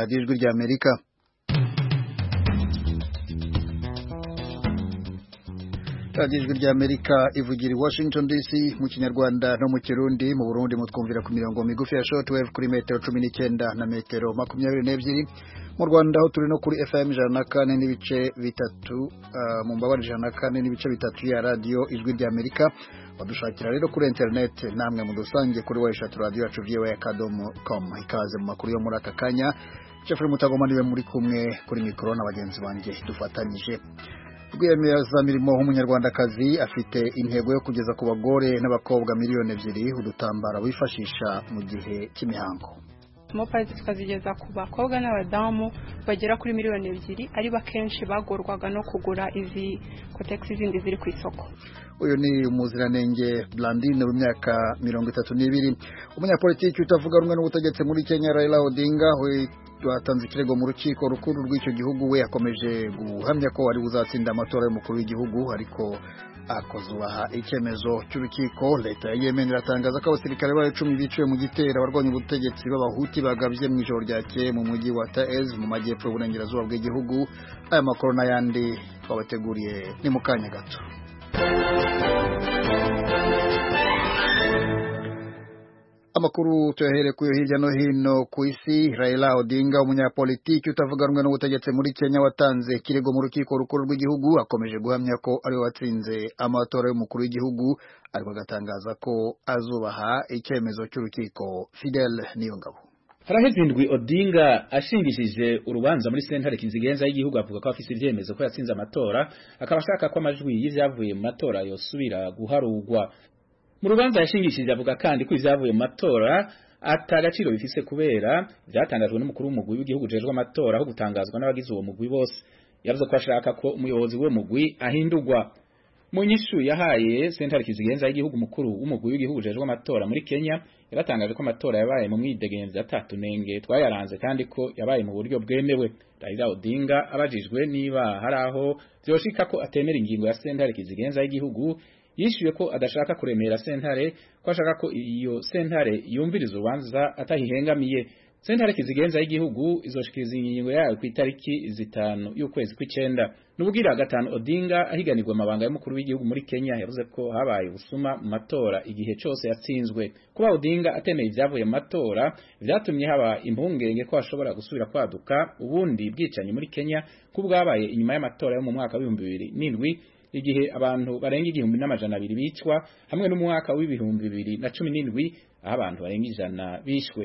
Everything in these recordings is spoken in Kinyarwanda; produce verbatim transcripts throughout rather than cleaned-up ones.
radiyo ijwi ry'Amerika. radiyo ijwi ry'Amerika ivugira i Washington D C mu Kinyarwanda no mu Kirundi. Mu Burundi mutwumvira ku mirongo migufi ya shortwave kuri metero cumi n'icyenda na metero makumyabiri n'ebyiri. Mu Rwanda aho turi no kuri F M ijana na kane n'ibice bitatu, uh, mu mbabare ijana na kane n'ibice bitatu ya radiyo ijwi ry'Amerika. Badushakira rero kuri internet namwe mudusange kuri website radio yacu v o a akadomo com. Ikaze mu makuru yo muri aka kanya. Jeffrey Mutagoma niwe muri kumwe kuri mikoro na bagenzi banjye dufatanyije. Rwiyemezamirimo w'umunyarwandakazi afite intego yo kugeza ku bagore n'abakobwa miliyoni ebyiri udutambara bifashisha mu gihe cy'imihango. Mopazi tukazigeza ku bakobwa n'abadamu bagera kuri miliyoni ebyiri ari bakenshi bagorwaga no kugura izi kotex zindi ziri ku isoko. Uyu ni umuziranenge Blandine w'imyaka mirongo itatu n'ibiri, umunyapolitiki utavuga rumwe n'ubutegetsi muri Kenya Raila Odinga we watanze ikirego mu rukiko rukuru rw'icyo gihugu. We yakomeje guhamya ko ari uzatsinda amatora y'umukuru w'igihugu, ariko akozubaha icyemezo cy'urukiko. Leta ya Yemen iratangaza ko abasirikare bayo icumi biciwe mu gitero abarwanya ubutegetsi b'abahuti bagabye mu ijoro ryakeye mu mujyi wa Taiz mu majyepfo y'uburengerazuba bw'igihugu. Aya makuru n'ayandi twabateguriye ni mu kanya gato. Amakuru tuyahere kuyo hirya no hino ku isi. Raila Odinga umunyapolitiki utavuga rumwe n'ubutegetsi muri Kenya watanze ikirego mu rukiko rukuru rw'igihugu, akomeje guhamya ko ari we watsinze amatora y'umukuru w'igihugu, ariko agatangaza ko azubaha icyemezo cy'urukiko. Fidel Niyongabo. Haraheze indwi Odinga ashingishije urubanza muri sentare kizigenza y'igihugu, avuga ko afise ivyemezo ko yatsinze amatora, akaba ashaka ko amajwi y'ivyavuye mu matora yosubira guharugwa. Mu rubanza yashingishije avuga kandi ko ivyavuye mu matora atagaciro bifise kubera byatangajwe n'umukuru w'umugwi w'igihugu jejwe amatora aho gutangazwa n'abagize uwo mugwi bose. Yavuze ko ashaka ko umuyobozi w'uwo mugwi ahindurwa. Mu nyishu yahaye sentare kizigenza y'igihugu, mukuru w'umugwi w'igihugu jejwe amatora muri Kenya yaratangaje ko amatora yabaye mu mwidegenzi atatu nenge twayaranze kandi ko yabaye mu buryo bwemewe. Raila Odinga abajijwe niba hari aho vyoshika ko atemera ingingo ya sentare kizigenza y'igihugu, yishuye ko adashaka kuremera sentare, ko ashaka ko iyo sentare yumviriza urubanza atahihengamiye. Sentare kizigenza y'igihugu izoshikiriza ingingo yayo ku itariki zitanu y'ukwezi kw'icenda. Nubugira gatanu Odinga ahiganirwa amabanga y'umukuru w'igihugu muri Kenya yavuze ko habaye ubusuma mu matora igihe cyose yatsinzwe. Kuba Odinga atemeye ivyavuye mu matora vyatumye haba impungenge ko ashobora gusubira kwaduka ubundi bwicanyi muri Kenya kubwabaye inyuma y'amatora yo mu mwaka wa bibiri bibiri n'indwi, igihe abantu barenga igihumbi n'amajana abiri bicwa, hamwe n'umwaka w'ibihumbi bibiri na cumi n'indwi aho abantu barenga ijana bishwe.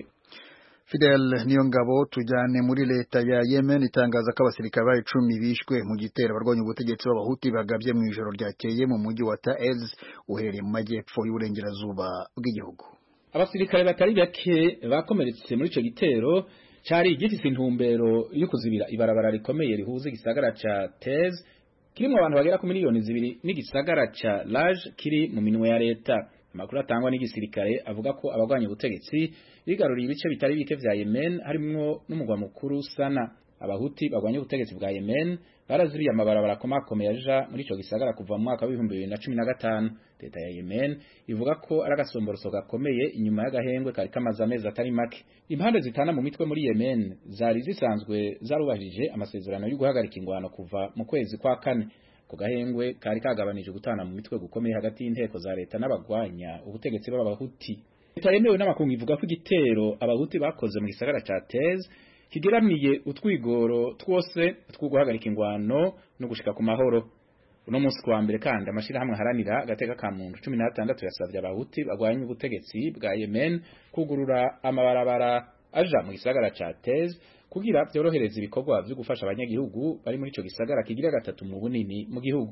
Fidel Niyongabo. Tujyane muri leta ya Yemen itangaza ko abasirikare bayo icumi bishwe mu gitero abarwanya ubutegetsi b'abahuti bagabye mu ijoro ryakeye mu mujyi wa Taiz uhereye mu majyepfo y'uburengerazuba bw'igihugu. Abasirikare batari bake bakomeretse muri ico gitero cari gifise intumbero yo kuzibira ibarabara rikomeye rihuza igisagara ca Taiz kirimo abantu bagera ku miliyoni zibiri n'igisagara ca Laj kiri mu minwe ya leta. Amakuru atangwa n'igisirikare avuga ko abagwanya ubutegetsi bigaruriye ibice bitari bike vya Yemen harimwo n'umugwa mukuru Sana. Abahuti bagwanya ubutegetsi bwa Yemen barazibiye amabarabara akomakomeye aja muri ico gisagara kuva mu mwaka w'ibihumbi bibiri na cumi na gatanu. Leta ya Yemen ivuga ko ari agasomboroso gakomeye inyuma y'agahengwe kari kamaze amezi atari make. Impande zitana mu mitwe muri Yemen zari zisanzwe zarubahirije amasezerano yo guhagarika ingwano kuva mu kwezi kwa kane. Ku gahengwe kari kagabanije gutana mu mitwe gukomeye hagati y'inteko za leta n'abagwanya ubutegetsi b'abahuti. Leta yemewe n'amakungu ivuga ko igitero abahuti bakoze mu gisagara ca Taiz kigeramiye utwigoro twose two guhagarika ingwano no gushika ku mahoro. Uno munsi kwa mbere kandi amashirahamwe haranira agateka ka muntu cumi na gatandatu yasavye abahuti bagwanya ubutegetsi bwa Yemen kugurura amabarabara aja mu gisagara ca Taiz kugira byorohereza ibikorwa byo gufasha abanyagihugu bari muri ico gisagara kigira gatatu mu bunini mu gihugu.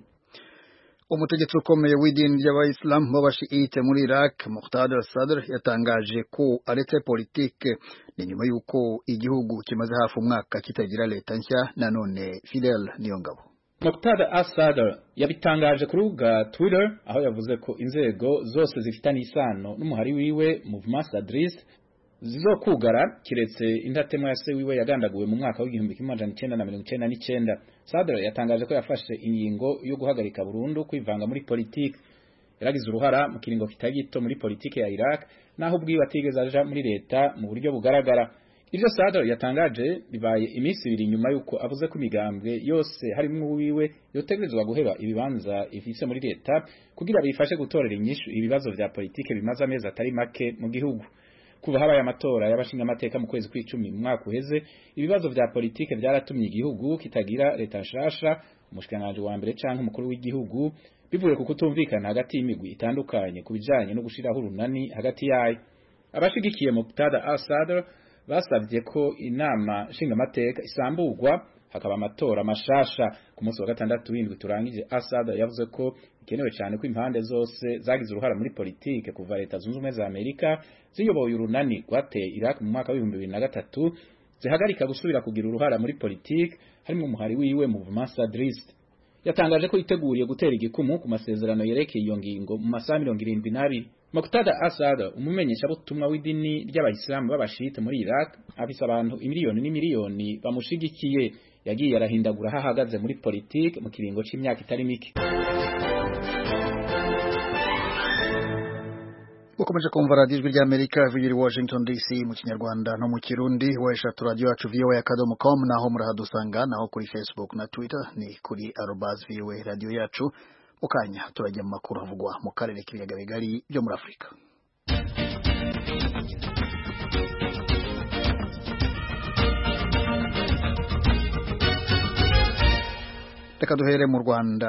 Umutegetsi ukomeye w'idini ry'abayisilamu b'abashiite muri Iraq Muqtada al-Sadr yatangaje ko aretse politike ni nyuma y'uko igihugu kimaze hafi umwaka kitagira leta nshya. Nanone Fidel Niyongabo. Muqtada al-Sadr yabitangaje ku rubuga Twitter aho yavuze ko inzego zose zifitanye isano n'umuhari wiwe Movement Sadrist zizokugara kiretse indatemo ya se wiwe yagandaguwe mu mwaka w'igihumbi kimwe amajana icenda na mirongo icenda n'icenda. Sadr yatangaje ko yafashe ingingo yo guhagarika burundu kwivanga muri politiki. Yaragize uruhara mu kiringo kitagito muri politiki ya Iraq naho ubwiwe atigeze aja muri leta mu buryo bugaragara. Ibyo Sadr yatangaje bibaye iminsi ibiri nyuma yuko avuze ko imigambwe yose harimo wiwe yotegerezwa guheba ibibanza ifise muri leta kugira bifashe gutorera inyishu ibibazo vya politike bimaze amezi atari make mu gihugu. Kuva habaye amatora y'abashinga amateka mu kwezi kw'icumi mu mwaka uheze, ibibazo vya politike byaratumye igihugu kitagira leta nshasha, umushikiranganje wa mbere canke umukuru w'igihugu, bivuye ku kutumvikana hagati y'imigwi itandukanye kubijanye no gushiraho urunani hagati yayo. Abashigikiye Muqtada al-Sadr basabye ko inama nshinga amateka isamburwa hakaba amatora mashasha. Ku munsi wa gatandatu w'indwi turangije, al-Sadr yavuze ko ikenewe cyane ko impande zose zagize uruhara muri politike kuva leta zunze ubumwe za Amerika ziyoboye urunani rwateye Iraq mu mwaka w'ibihumbi bibiri na gatatu zihagarika gusubira kugira uruhara muri politike, harimo umuhari wiwe Movement Sadriste. Yatangaje ko iteguriye gutera igikumu ku masezerano yerekeye iyo ngingo mu masaha mirongo irindwi n'abiri. Muqtada al-Sadr, umumenyesha butumwa w'idini ry'abayisilamu b'abashite muri Iraq, afise abantu imiliyoni n'imiliyoni bamushigikiye, yagiye arahindagura aho ahagaze muri politike mu kiringo c'imyaka itari mike. Ukomeje kumva radiyo ijwi ry'Amerika ivugira i Washington D C mu Kinyarwanda no mu Kirundi. Weshatu radio yacu v o a akadomo com, naho murahadusanga, naho kuri Facebook na Twitter ni kuri arobase v o a radio yacu. Ukanya turajya mu makuru havugwa mu karere k'ibiyaga bigari byo muri Afurika. Reka duhere mu Rwanda,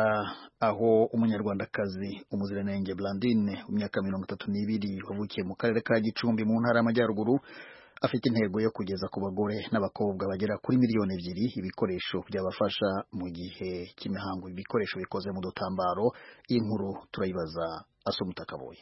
aho umunyarwandakazi Umuziranenge Blandine w'imyaka mirongo itatu n'ibiri wavukiye mu karere ka Gicumbi mu ntara y'Amajyaruguru afite intego yo kugeza ku bagore n'abakobwa bagera kuri miliyoni ebyiri ibikoresho byabafasha mu gihe cy'imihango, ibikoresho bikoze mu dutambaro. Inkuru turayibaza Asumta Kaboyi.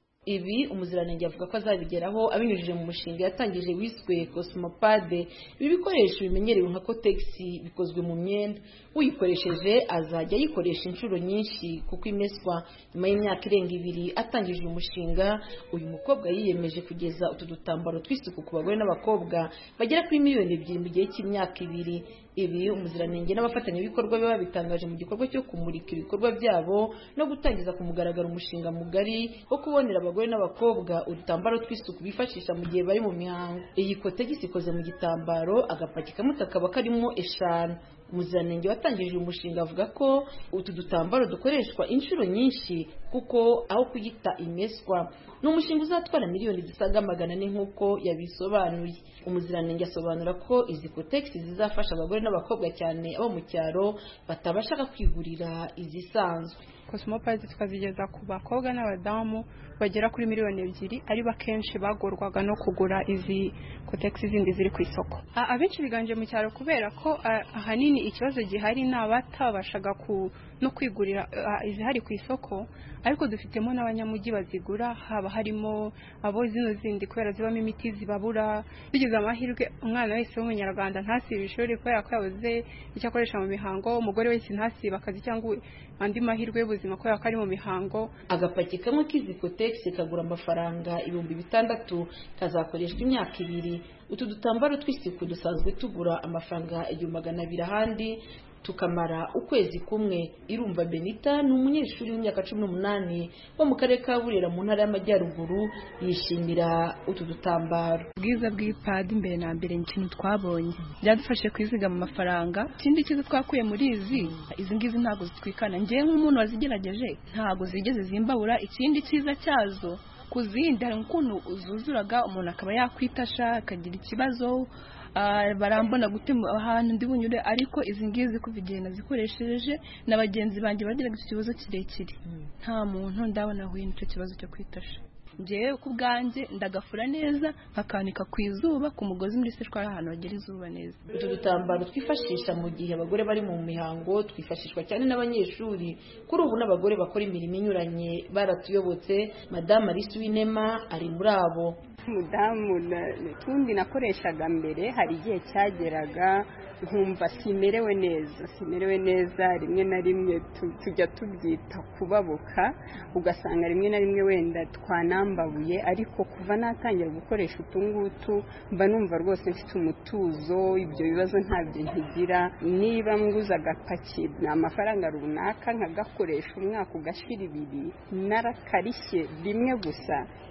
Ibi Umuziranenge avuga ko azabigeraho abinyujije mu mushinga yatangije wiswe Cosmopade. Ibi bikoresho bimenyerewe nka Cotex bikozwe mu myenda, uyikoresheje azajya yikoresha inshuro nyinshi kuko imeswa. Nyuma y'imyaka irenga ibiri atangije umushinga, uyu mukobwa yiyemeje kugeza utu dutambaro tw'isuku ku bagore n'abakobwa bagera kuri miliyoni ebyiri mu gihe cy'imyaka ibiri. Ibi Umuziranenge n'abafatanyabikorwa be babitangaje mu gikorwa cyo kumurika ibikorwa byabo no gutangiza ku mugaragaro umushinga mugari wo kubonera abagore n'abakobwa udutambaro tw'isuku bifashisha mu gihe bari mu mihango. Iyi Cotex ikoze mu gitambaro, agapaki kamwe kakaba karimo eshanu. Umuziranenge watangije uyu mushinga avuga ko utu dutambaro dukoreshwa inshuro nyinshi kuko aho kuyita imeswa. Ni umushinga uzatwara miliyoni zisaga magana ane nk'uko yabisobanuye. Umuziranenge asobanura ko izi Cotex zizafasha abagore n'abakobwa cyane abo mu cyaro batabashaka kwigurira izisanzwe. Cosmopade tukazigeza ku bakobwa n'abadamu bagera kuri miliyoni ebyiri ari bakenshi bagorwaga no kugura izi Cotex zindi ziri ku isoko. Abenshi biganje mu cyaro kubera ko ahanini ikibazo gihari n'abatabashaga ku no kwigurira izihari ku isoko, ariko dufitemo n'abanyamujyi bazigura, haba harimo abo zino zindi kubera zibamo imiti zibabura. Bigize amahirwe umwana wese w'umunyarwanda ntasibe ishuri kubera ko yabuze icyo akoresha mu mihango, umugore wese ntasibe akazi cyangwa andi mahirwe y'ubuzima kubera ko ari mu mihango. Agapaki kamwe k'izi Cotex kagura amafaranga ibihumbi bitandatu, kazakoreshwa imyaka ibiri. Utu dutambaro tw'isuku dusanzwe tugura amafaranga igihumbi magana abiri ahandi tukamara ukwezi kumwe. Irumva Benita ni umunyeshuri w'imyaka cumi n'umunani wo mu karere ka Burera mu ntara y'Amajyaruguru, yishimira utu dutambaro. Bwiza bw'ipadi mbere na mbere ikintu twabonye byadufashe kwizigama amafaranga. Ikindi cyiza twakuye muri izi izi ngizi ntago zitwikana, ngiye nk'umuntu wazigerageje ntago zigeze zimbabura. Ikindi cyiza cyazo kuzindi hari ukuntu uzuzuraga umuntu akaba yakwitasha akagira ikibazo, barambona gutema ahantu ndi bunyure, ariko izi ngizi kuva igihe nazikoresheje n'abagenzi banjye bagiraga ikibazo kirekire, nta muntu ndabona ahuye n'icyo kibazo cyo kwitasha. Ngewe ku bwanjye ndagafura neza nkakanika ku izuba ku mugozi muri se twari ahantu hagera izuba neza. Utu dutambaro twifashisha mu gihe abagore bari mu mihango, twifashishwa cyane n'abanyeshuri. Kuri ubu n'abagore bakora imirimo inyuranye baratuyobotse. Madame Alice Winema ari muri abo. Mudamu tundi nakoreshaga mbere, hari igihe cyageraga nkumva simerewe neza simerewe neza rimwe na rimwe tujya tubyita kubabuka, ugasanga rimwe na rimwe wenda twanambabuye, ariko kuva natangira gukoresha utungutu mba numva rwose mfite umutuzo, ibyo bibazo ntabyo nkigira. Niba nguza agapaki ni amafaranga runaka nkagakoresha umwaka ugashira ibiri, narakarishye rimwe gusa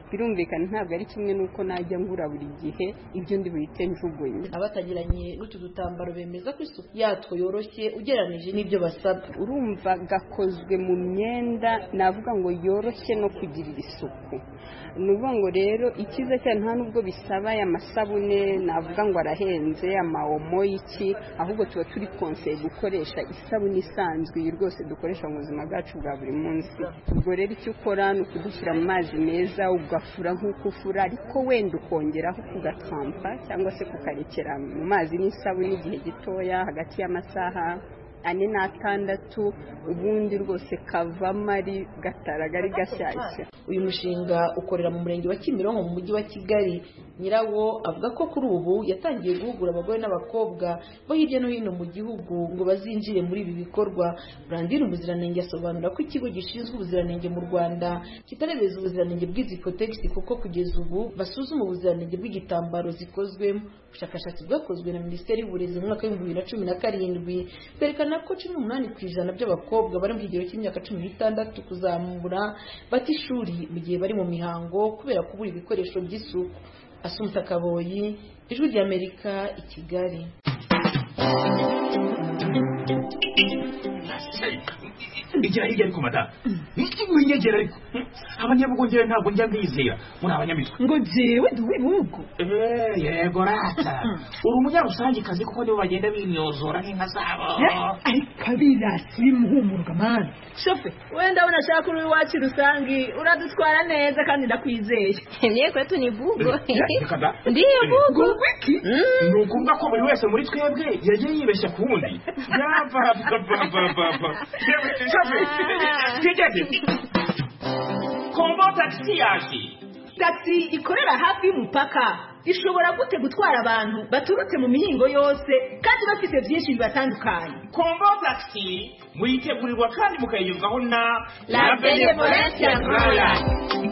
birumvikana ntabwo ari kimwe nuko najya ngura buri gihe ibyo ndi buhite njugunye. Abatagiranye n'utu dutambaro bemeza ko isuku yatwo yoroshye ugereranije n'ibyo basabwa. Urumva gakozwe mu myenda navuga ngo yoroshye no kugirira isuku. Nuvuga ngo rero ikiza cyane nta nubwo bisaba aya masabune navuga ngo arahenze amaomo iki, ahubwo tuba turi konseye gukoresha isabune isanzwe rwose dukoresha mu buzima bwacu bwa buri munsi. Ubwo rero icyo ukora ni ukudushyira mu mazi meza ugafura nk'uko ufura, ariko wenda ukongeraho kugatrampa cyangwa se kukarekera mu mazi n'isabune igihe gitoya hagati y'amasaha ane n'atandatu, ubundi rwose kavamo ari gataraga ari gashyashya. Uyu mushinga ukorera mu murenge wa Kimironko mu mujyi wa Kigali. Nyirawo avuga ko kuri ubu yatangiye guhugura abagore n'abakobwa bo hirya no hino mu gihugu ngo bazinjire muri ibi bikorwa. Brandine Umuziranenge asobanura ko ikigo gishinzwe ubuziranenge mu Rwanda kitaremeza ubuziranenge bw'izi Cotex kuko kugeza ubu basuzuma ubuziranenge bw'igitambaro zikozwemo. Ubushakashatsi bwakozwe na Minisiteri y'Uburezi mu mwaka w'ibihumbi bibiri na cumi na karindwi bwerekana ko cumi n'umunani ku ijana by'abakobwa bari mu kigero cy'imyaka cumi n'itandatu kuzamura bata ishuri mu gihe bari mu mihango kubera kubura ibikoresho by'isuku. Asumta Kaboyi, Ijwi ry'Amerika, i Kigali. Igira hirya ariko mata niki winyegera ariko abanyabugongera ntabwo njya mbizera muri abanyamitwe ngo jewe duwibugo eh yego rata uri umunyarusangi kazi kuko nibo bagenda binyozora nk'inka zabo ariko birasi bimuhumurwa man shofe wenda unashaka uri wacu rusangi uradutwara neza kandi ndakwizeye niye kwetu ni bugo ndiye bugo wiki nukumva ko buri wese muri twebwe yagiye yibeshya ku wundi yava baba baba Kombo taxi yaje. Taxi ikorera hafi y'umupaka ishobora gute gutwara abantu baturutse mu mihingo yose kandi bafite byinshi bibatandukanye. Kombo taxi muyitegurirwa kandi mukayigezwaho na La Benevolence Royal.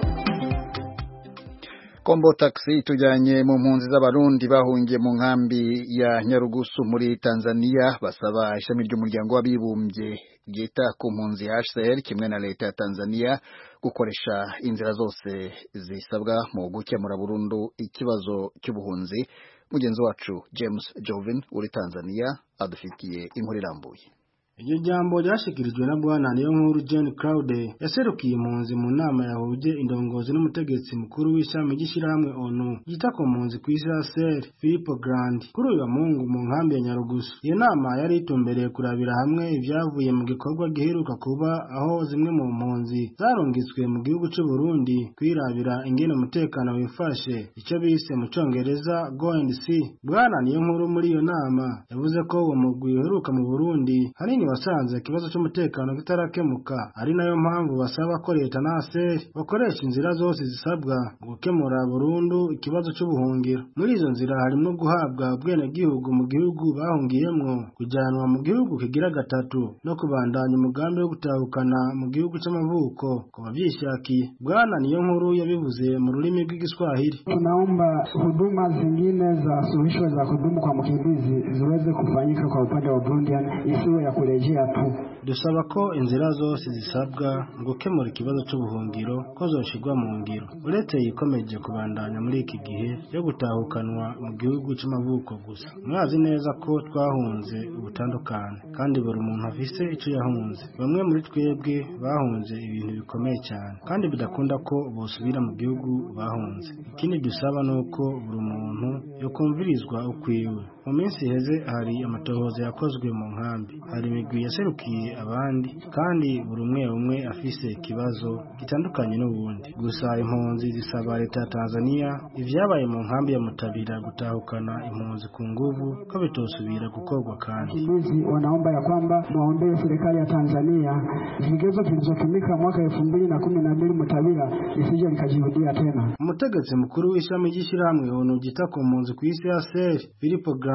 Kombo taxi tujanye mu mpunzi z'abarundi bahungiye mu nkambi ya Nyarugusu muri Tanzania basaba ishami ry'umuryango w'abibumbye ryita ku mpunzi H C R kimwe na leta ya Tanzania gukoresha inzira zose zisabwa mu gukemura burundu ikibazo cy'ubuhunzi. Mugenzi wacu James Jovin uri Tanzania adufitiye inkuru irambuye. Iryo jambo ryashikirijwe na Bwana Niyonkuru John Claude yaserukiye impunzi mu nama yahuje indongozi n'umutegetsi mukuru w'ishami ry'ishirahamwe ONU yita ku mpunzi ku isi H C R Filippo Grandi kuri uyu Mungu mu nkambi ya Nyarugusu. Iyo nama yari itumbereye kurabira hamwe ivyavuye mu gikorwa giheruka kuba aho zimwe mu mpunzi zarungitswe mu gihugu cy'u Burundi kwirabira ingene umutekano wifashe icyo bise mu Congereza Go and See. Bwana Niyonkuru muri iyo nama yavuze ko uwo mugwi uheruka mu Burundi hari wasanze ikibazo cy'umutekano kitarakemuka, ari nayo mpamvu basaba ko leta na H C R bakoresha inzira zose zisabwa gukemura burundu ikibazo cy'ubuhungiro. Muri izo nzira harimo guhabwa ubwene gihugu mu gihugu bahungiyemwo, kujanwa mu gihugu kigira gatatu no kubandanya umugambi wo gutahukana mu gihugu cy'amavuko ku bavyishakiye. Bwana Niyonkuru yabivuze mu rurimi rw'Igiswahili. Tunaomba huduma zingine za suluhisho za kudumu kwa mkimbizi ziweze kufanyika kwa upande wa Burundi, isiwe ya kule dusaba ko inzira zose zisabwa gukemura ikibazo cy'ubuhungiro ko zoshirwa mu ngiro. Uretse yikomeje kubandanya muri iki gihe yo gutahukanwa mu gihugu cy'amavuko gusa. Mwazi neza ko twahunze ubutandukane kandi buri muntu afise icyo yahunze. Bamwe muri twebwe bahunze ibintu bikomeye cyane kandi bidakunda ko bosubira mu gihugu bahunze. Ikindi dusaba nuko buri muntu yo kumvirizwa ukwiwe. Mu minsi heze hari amatohoza yakozwe mu nkambi, hari imigwi yaserukiye abandi kandi buri umwe umwe afise ikibazo gitandukanye n'ubundi. Gusa impunzi zisaba leta ya Tanzania ivyabaye mu nkambi ya Mutabira gutahukana impunzi ku nguvu ko bitosubira gukorwa. Kandi wakimbizi wanaomba ya kwamba muombee serikali ya Tanzania vigezo vilivyotumika mwaka elfu mbili na kumi na mbili Mutabira isije likajirudia tena. Umutegetsi mukuru w'ishami ry'ishirahamwe ONU ryita ku mpunzi ku isi H C R Filippo Grandi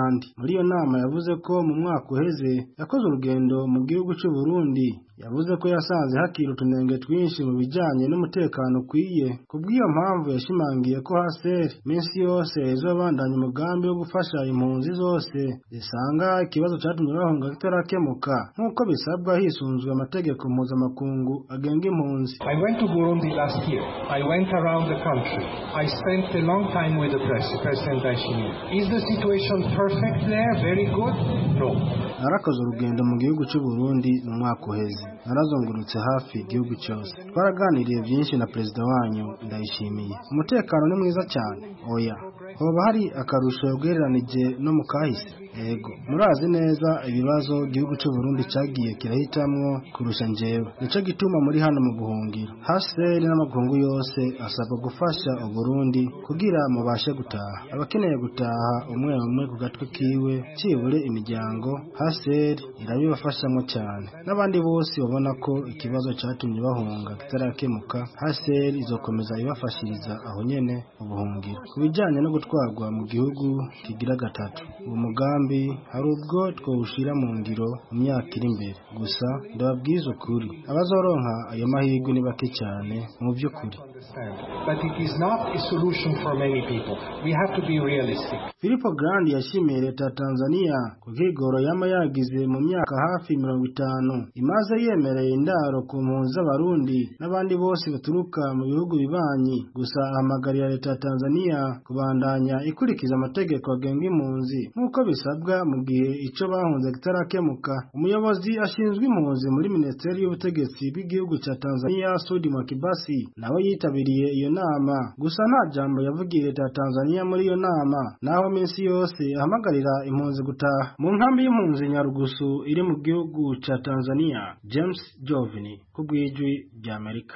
Grandi muri iyo nama yavuze ko mu mwaka uheze yakoze urugendo mu gihugu cy'u Burundi yavuze ko yasanze hakiri utunenge twinshi mu bijyanye n'umutekano ukwiye kubw'iyo mpamvu yashimangiye ko H C R minsi yose izobandanya umugambi wo gufasha impunzi zose zisanga ikibazo cyatumye bahunga kitarakemuka nk'uko bisabwa hisunzwe amategeko mpuzamakungu agenga impunzi. I went to Burundi last year. I went around the country. I spent a long time with the press, President Ndayishimiye. Is the situation perfect there? Very good? No. Narakoze urugendo mu gihugu cy'u Burundi mu mwaka uheze. Narazungurutse hafi igihugu cyose. Twaraganiriye byinshi na perezida wanyu Ndayishimiye. Umutekano ni mwiza cyane. Oya. Hoba hari akarusho ugereranije no mu kahise. Yego. Murazi neza ibibazo igihugu cy'u Burundi cyagiye kirahitamwo kurusha njyewe. Nico gituma muri hano mu buhungiro. H C R n'amakungu yose asaba gufasha u Burundi kugira mubashe gutaha. Abakeneye gutaha umwe umwe ku gatwe kiwe cibure imiryango H C R irabibafashamo cyane. N'abandi bose babona ko ikibazo cyatumye bahunga kitarakemuka H C R izokomeza ibafashiriza aho nyene ubuhungiro. Kubijanye no gutwarwa mu gihugu kigira gatatu. Uwo mugambi hari ubwo twawushira mu ngiro mu myaka iri imbere. Gusa ndababwiza ukuri abazoronka ayo mahirwe ni bake cyane mu by'ukuri. But it is not a solution for many people. We have to be realistic. Filippo Grandi yashimiye leta ya Tanzania ku kigoro yama yagize mu myaka hafi mirongo itanu imaze yemereye indaro ku mpunzi z'abarundi n'abandi bose baturuka mu bihugu bibanyi. Gusa ahamagarira leta ya Tanzania kubandanya ikurikiza amategeko agenga impunzi nk'uko bisabwa mu gihe ico bahunze kitarakemuka. Umuyobozi ashinzwe impunzi muri Minisiteri y'Ubutegetsi bw'igihugu cya Tanzania Sudi Mwakibasi nawe yitabiriye iyo nama. Gusa nta jambo yavugiye leta ya Tanzania muri iyo nama, naho minsi yose ahamagarira impunzi gutaha. Mu nkambi y'impunzi Nyarugusu iri mu gihugu cya Tanzania, James Jovini ku bw'ijwi ry'Amerika.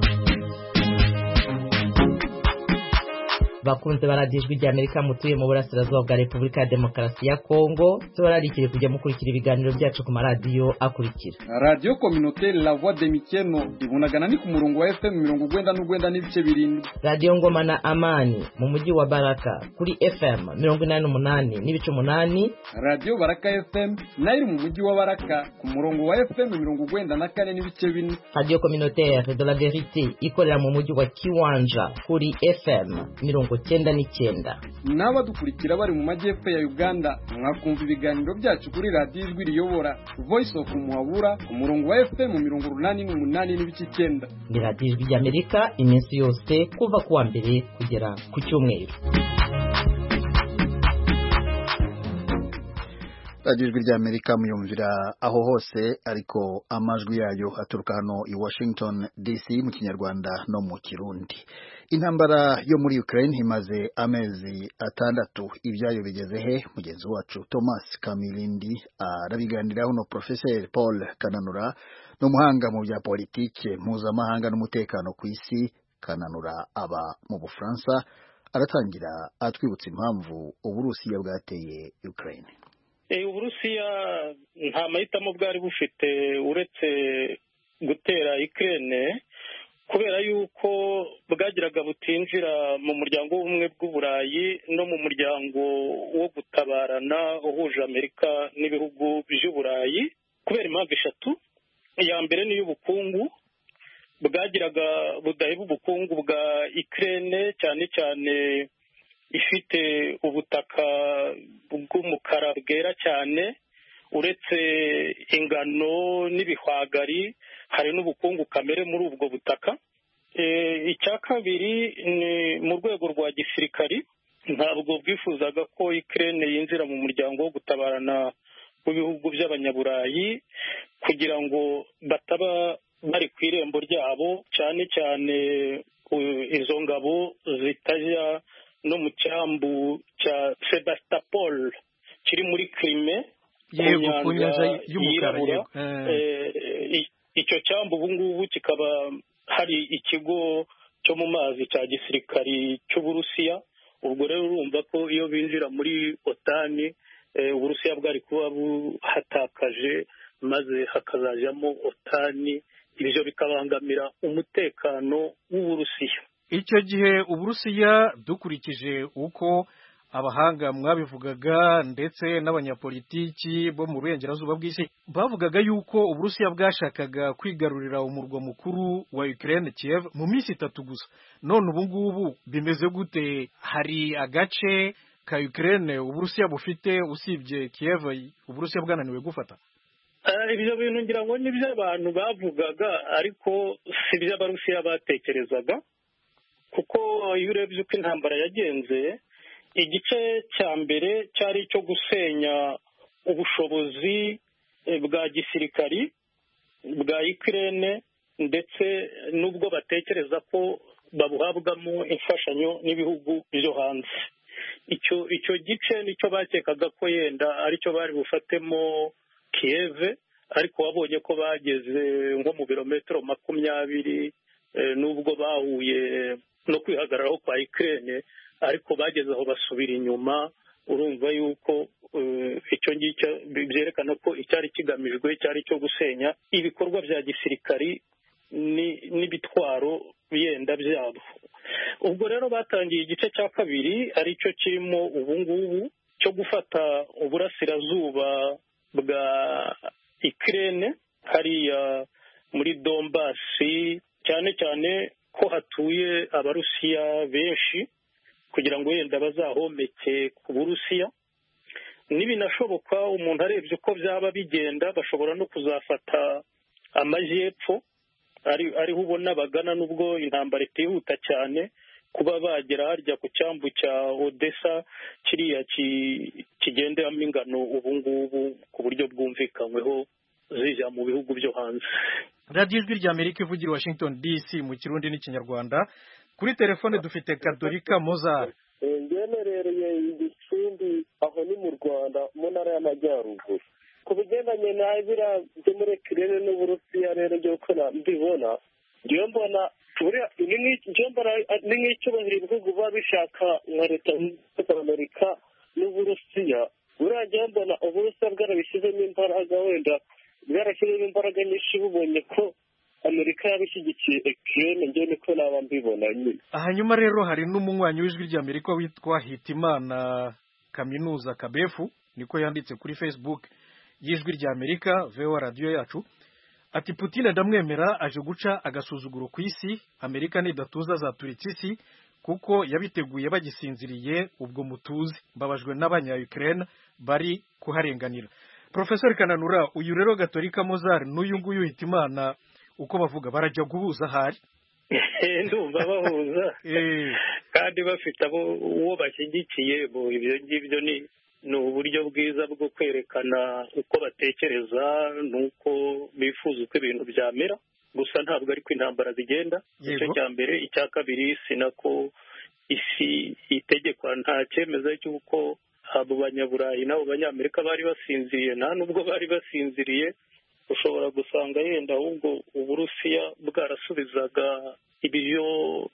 Bakunze baradijwe ry'Amerika mutuye mu burasirazuba bwa Repubulika ya Demokarasi ya Kongo, tubararikire kujya mukurikira ibiganiro byacu ku maradiyo akurikira. Radio Communautaire La Voix de Mikeno ibunagana ni ku murongo wa F M mirongo urwenda n'urwenda n'ibice birindwi. Radio Ngoma na Amani mu mujyi wa Baraka kuri F M mirongo inani n'umunani n'ibice umunani. Radio Baraka F M nayo mu mujyi wa Baraka ku murongo wa F M mirongo urwenda na kane n'ibice bine. Radio Communautaire de la Vérité ikorera mu mujyi wa Kiwanja kuri F M mirongo cyenda n'icyenda. N'abadukurikira bari mu majyepfo ya Uganda mwakumva ibiganiro byacu kuri radio ijwi riyobora Voice of Muhabura ku murongo wa F M mirongo urunani n'umunani n'ibice icyenda. Ni radio ijwi ry'Amerika iminsi yose kuva kuwa mbere kugera ku cyumweru. Radio ijwi ry'Amerika muyumvira aho hose ariko amajwi yayo aturuka hano i Washington D C mu Kinyarwanda no mu Kirundi. Intambara yo muri Ukraine imaze amezi atandatu, ibyayo bigeze he? Mugenzi wacu Thomas Kamilindi arabiganiraho no Professor Paul Kananura n'umuhanga mu bya politike mpuzamahanga n'umutekano ku isi. Kananura aba mu Bufaransa, aratangira atwibutsa impamvu Uburusiya bwateye Ukraine. Uburusiya nta mahitamo bwari bufite uretse gutera Ukraine kubera yuko bwagiraga butinjira mu muryango w'ubumwe bw'Uburayi no mu muryango wo gutabarana uhuje Amerika n'ibihugu by'Uburayi kubera impamvu eshatu. Iya mbere ni y'ubukungu, bwagiraga budaheba ubukungu bwa Ukraine cyane cyane ifite ubutaka bw'umukara bwera cyane, uretse ingano n'ibihwagari hari n'ubukungu kamere muri ubwo butaka. Icya kabiri ni mu rwego rwa gisirikari, ntabwo bwifuzaga ko Ukraine yinjira mu muryango wo gutabarana w'ibihugu by'abanyaburayi kugira ngo bataba bari ku irembo ryabo, cyane cyane izo ngabo zitajya no mu cyambu cya Sebastopol kiri muri Crimea, yego ku nyanja y'umukara. Icyo cyambu ubu ngubu kikaba hari ikigo cyo mu mazi cya gisirikari cy'Uburusiya. Ubwo rero urumva ko iyo binjira muri otani Uburusiya bwari kuba buhatakaje maze hakazajyamo otani, ibyo bikabangamira umutekano w'Uburusiya. Icyo gihe Uburusiya dukurikije uko abahanga mwabivugaga ndetse n'abanyapolitiki bo mu burengerazuba bw'isi bavugaga yuko Uburusiya bwashakaga kwigarurira umurwa mukuru wa Ukraine Kiev mu minsi itatu gusa. None ubu ngubu bimeze gute? Hari agace ka Ukraine Uburusiya bufite usibye Kiev Uburusiya bwananiwe gufata? Ibyo bintu ngira ngo nibyo abantu bavugaga ariko si byo Abarusiya batekerezaga, kuko iyo urebye uko intambara yagenze, igice cya mbere cyari icyo gusenya ubushobozi bwa gisirikari bwa Ukraine, ndetse n'ubwo batekereza ko babuhabwamo imfashanyo n'ibihugu byo hanze. icyo icyo gice nicyo bakekaga ko yenda aricyo bari bufatemo Kiev, ariko wabonye ko bageze nko mu birometero makumyabiri, n'ubwo bahuye no kwihagararaho kwa Ukraine, ariko bageze aho basubira inyuma. Urumva yuko icyo ngicyo byerekana ko icyari kigamijwe cyari cyo gusenya ibikorwa bya gisirikari n'ibitwaro yenda byabo. Ubwo rero batangiye igice cya kabiri aricyo kirimo ubu ngubu cyo gufata uburasirazuba bwa Ukraine hariya muri Donbass, cyane cyane ko hatuye Abarusiya benshi, kugira ngo yenda bazahomeke ku Burusiya. Nibinashoboka umuntu arebye uko byaba bigenda, bashobora no kuzafata amajyepfo ari ariho ubona bagana, nubwo intambara itihuta cyane, kuba bagera harya ku cyambu cya Odessa kiriya kigenderamo ingano ubu ngubu ku buryo bwumvikanyweho zijya mu bihugu byo hanze. radiyo ijwi ry'Amerika ivugira i Washington D C mu Kirundi n'Ikinyarwanda. Kuri telefone dufite Katolika Mozart. ngemerereye igicumbi aho ni mu Rwanda mu ntara y'Amajyaruguru. Ku bigendanye na biriya byo muri Ukraine n'Uburusiya rero byo ko mbibona, ngiye mbona ni nk'icyubahiro ibihugu biba bishaka nka leta y'Amerika n'Uburusiya. buriya ngiye mbona Uburusiya bwarabishyizemo imbaraga, wenda bwarashyizemo imbaraga nyinshi bubonye ko Amerika yabishyigikiye Ukraine, ngiye niko naba mbibona nyine. Hanyuma rero hari n'umunywanyi w'ijwi ry'Amerika witwa Hitimana Kaminuza Kabefu, niko yanditse kuri Facebook y'ijwi ry'Amerika V O A radio yacu, ati Putin ndamwemera aje guca agasuzuguro ku isi, Amerika nidatuza zaturitse isi kuko yabiteguye bagisinziriye, ubwo mutuzi mbabajwe n'abanya Ukraine bari kuharenganira. Professor Kananura, uyu rero Gatolika Mozart n'uyu nguyu Hitimana uko bavuga barajya guhuza hari ndumva bahuza kandi bafite abo uwo bashyigikiye. Ibyo ngibyo ni ni uburyo bwiza bwo kwerekana uko batekereza n'uko bifuza uko ibintu byamera, gusa ntabwo ariko intambara zigenda. Icyo cya mbere. Icya kabiri, sinako isi itegekwa nta cyemeza cy'uko abo banyaburayi n'abo banyamerika bari basinziriye, nta nubwo bari basinziriye. Ushobora gusanga yenda ahubwo Uburusiya bwarasubizaga ibyo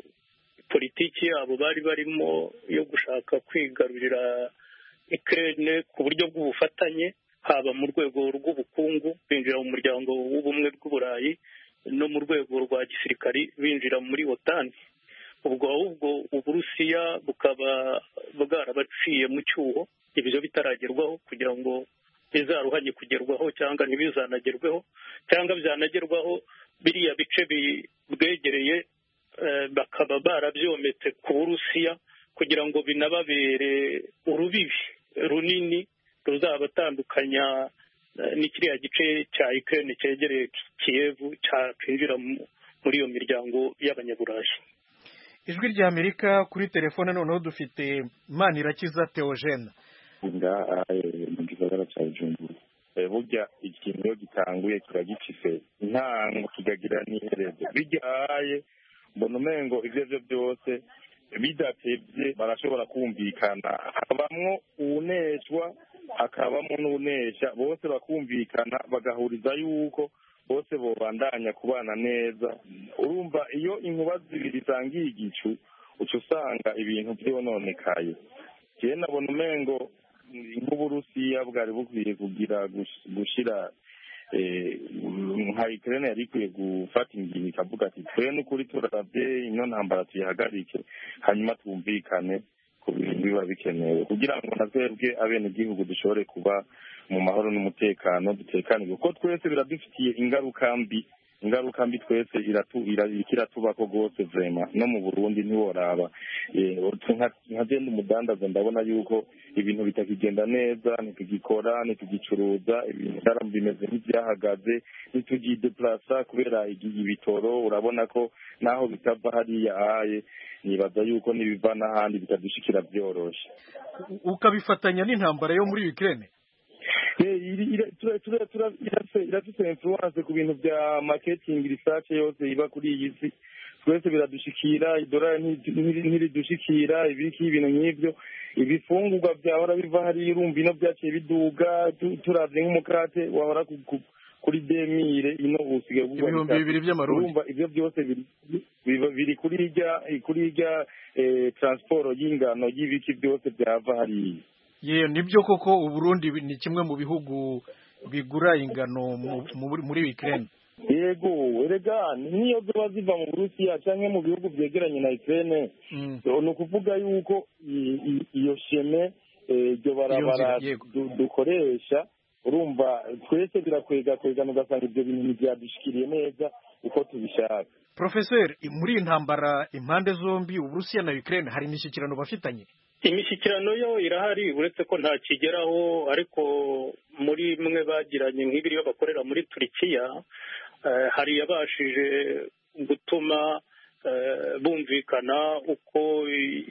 politiki yabo bari barimo yo gushaka kwigarurira Ukraine ku buryo bw'ubufatanye, haba mu rwego rw'ubukungu binjira mu muryango w'ubumwe bw'Uburayi, no mu rwego rwa gisirikari binjira muri OTAN. Ubwo ahubwo Uburusiya bukaba bwarabaciye mu cyuho ibyo bitaragerwaho, kugira ngo bizaruhanye kugerwaho cyangwa ntibizanagerweho, cyangwa byanagerwaho biriya bice bwegereye bakaba barabyometse ku Burusiya, kugira ngo binababere urubibi runini ruzabatandukanya n'ikiriya gice cya Ukraine cyegereye Kiev cyakwinjira muri iyo miryango y'abanyaburayi. Ijwi ry'Amerika kuri telefone noneho dufite Manirakiza Theogene. Nga mu gisagara cya Bujumbura, burya ikintu iyo gitanguye kiragifise intango kigagira n'iherezo. Bijyaye mbona umengo ivyo vyo byose bidatevye barashobora kumvikana, hakabamwo uwuneshwa hakabamwo n'uwunesha, bose bakumvikana bagahuriza yuko bose bobandanya kubana neza. Urumva iyo inkuba zibiri zangiye igicu uca usanga ibintu vyononekaye. Je nabona umengo nk'Uburusiya bwari bukwiye kugira gushira nka Ukraine yari ikwiye gufata ingingo ikavuga ati twe n'ukuri turavye ino ntambara tuyihagarike, hanyuma twumvikane ku bintu biba bikenewe kugira ngo na twebwe abenegihugu dushobore kuba mu mahoro n'umutekano dutekanirwe kuko twese biradufitiye ingaruka mbi ingaruka mbi twese iratubako rwose vrema no mu Burundi ntiworaba nka genda umudandaza ndabona yuko ibintu bitakigenda neza ntitugikora ntitugicuruza ibintu bimeze nk'ibyahagaze ntitugideplasa kubera ibitoro urabona ko naho bitava hariya aye nibaza yuko nibiva n'ahandi bikadushikira byoroshe ukabifatanya n'intambara yo muri Ukraine irafite influence ku bintu bya marketing research yose iba kuri iyi si twese biradushikira idolari ntiridushikira ibiki ibintu nk'ibyo ibifungurwa byahora biva hariya urumva ino byaciye biduga turavye nk'umukate wahora kuri demire ino usigaye ibihumbi bibiri by'amarundi urumva ibyo byose biri kuri irya kuri irya transport y'ingano y'ibiki byose byava hariya ye nibyo koko uburundi ni kimwe mu bihugu bigura ingano muri Ukraine yego erega niyo ziba ziva mu Burusiya canke mu bihugu byegeranye na Ukraine no kuvuga yuko iyo sheme ryo barabara dukoresha urumva twese birakwega kwegana ugasanga ibyo bintu byadushikiriye neza uko tubishaka. Professor, muri intambara impande zombi Uburusiya na Ukraine hari imishyikirano bafitanye? Imishyikirano yo irahari uretse ko nta kigeraho ariko muri mwe bagiranye nk'ibiri yo bakorera muri Turkiya hari yabashije gutuma bumvikana uko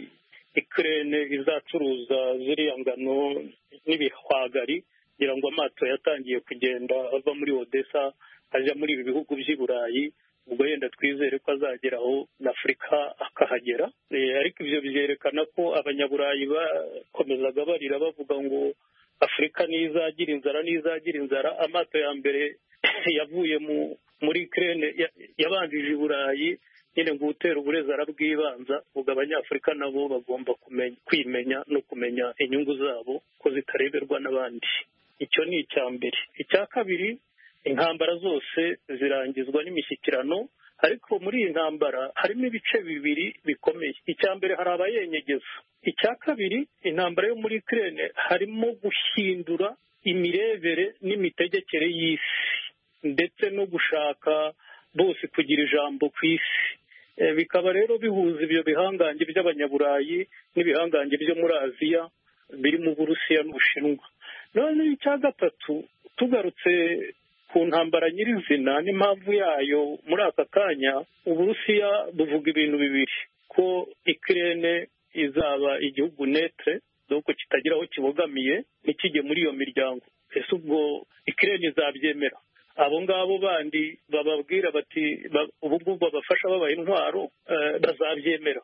Ukraine izacuruza ziriya ngano n'ibihwagari kugira ngo amato yatangiye kugenda ava muri Odessa ajya muri ibi bihugu by'i Burayi ubwo yenda twizere ko azageraho na Afurika akahagera ariko ibyo byerekana ko abanyaburayi bakomezaga barira bavuga ngo Afurika nizagira inzara nizagira inzara amato ya mbere yavuye mu muri Ukraine yabanjije i Burayi nyine ngo utera uburezara bw'ibanza ubwo abanyafurika nabo bagomba kumenya kwimenya no kumenya inyungu zabo ko zitareberwa n'abandi. Icyo ni icya mbere. Icya kabiri, intambara zose zirangizwa n'imishyikirano ariko muri iyi ntambara harimo ibice bibiri bikomeye. Icya mbere hari abayenyegeza, icya kabiri intambara yo muri Ukraine harimo guhindura imirebere n'imitegekere y'isi ndetse no gushaka bose kugira ijambo ku isi. Bikaba rero bihuza ibyo bihangange by'abanyaburayi n'ibihangange byo muri Aziya biri mu Burusiya n'Ubushinwa. None icya gatatu, tugarutse ku ntambara nyirizina n'impamvu yayo muri aka kanya, Uburusiya buvuga ibintu bibiri, ko Ukraine izaba igihugu netre doko kitagira aho kibogamiye nikijye muri iyo miryango. Ese ubwo Ukraine izabyemera? Abo ngabo bandi bababwira bati ubu ngubu babafasha babaha intwaro bazabyemera.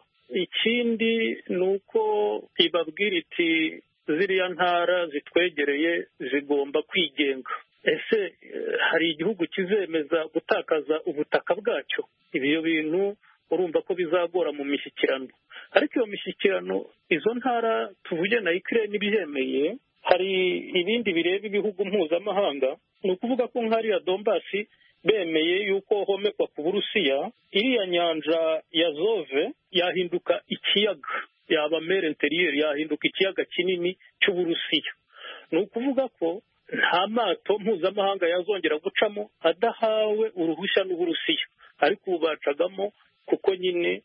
Ikindi ni uko ibabwira iti ziriya ntara zitwegereye zigomba kwigenga. Ese hari igihugu kizemeza gutakaza ubutaka bwacyo? Ibyo bintu urumva ko bizagora mu mishyikirano. Ariko iyo mishyikirano izo ntara tuvuge na Ukraine ibyemeye, hari ibindi bireba ibihugu mpuzamahanga. Ni ukuvuga ko nk'ariya Donbasi bemeye yuko homekwa ku Burusiya, iriya nyanja ya Zove yahinduka ikiyaga, yaba mer interieur, yahinduka ikiyaga kinini cy'Uburusiya. Ni ukuvuga ko nta mato mpuzamahanga yazongera gucamo adahawe uruhushya n'Uburusiya, ariko ubu bacagamo kuko nyine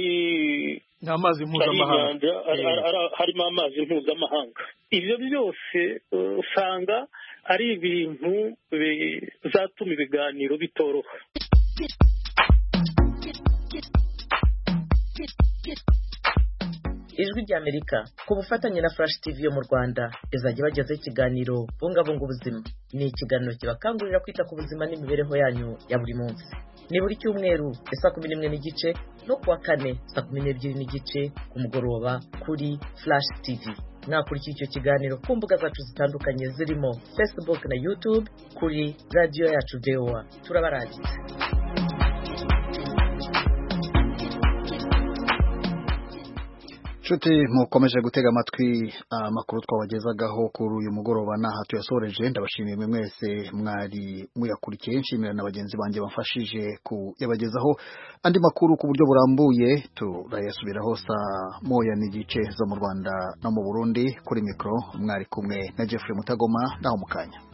ari n'amazi mpuzamahanga, harimo amazi mpuzamahanga. Ibyo byose usanga ari ibintu bizatuma ibiganiro bitoroha. Ijwi ry'Amerika ku bufatanye na Flash T V yo mu Rwanda izajya bagezaho ikiganiro bungabunga ubuzima. Ni ikiganiro kibakangurira kwita ku buzima n'imibereho yanyu ya buri munsi. Ni buri cyumweru saa kumi n'imwe n'igice no kuwa kane saa kumi n'ebyiri n'igice ku mugoroba kuri Flash T V. Mwakurikira icyo kiganiro ku mbuga zacu zitandukanye zirimo Facebook na YouTube kuri radio yacu V O A. Turabaragize. Nshuti mukomeje gutega amatwi amakuru twabagezagaho kuri uyu mugoroba naha tuyasoreje. Ndabashimiye mwe mwese mwari muyakurikiye, nshimira na bagenzi banjye bafashije kuyabagezaho. Andi makuru ku buryo burambuye turayasubiraho saa moya n'igice zo mu Rwanda no mu Burundi. Kuri mikro mwari kumwe na Jeffrey Mutagoma naho mukanya.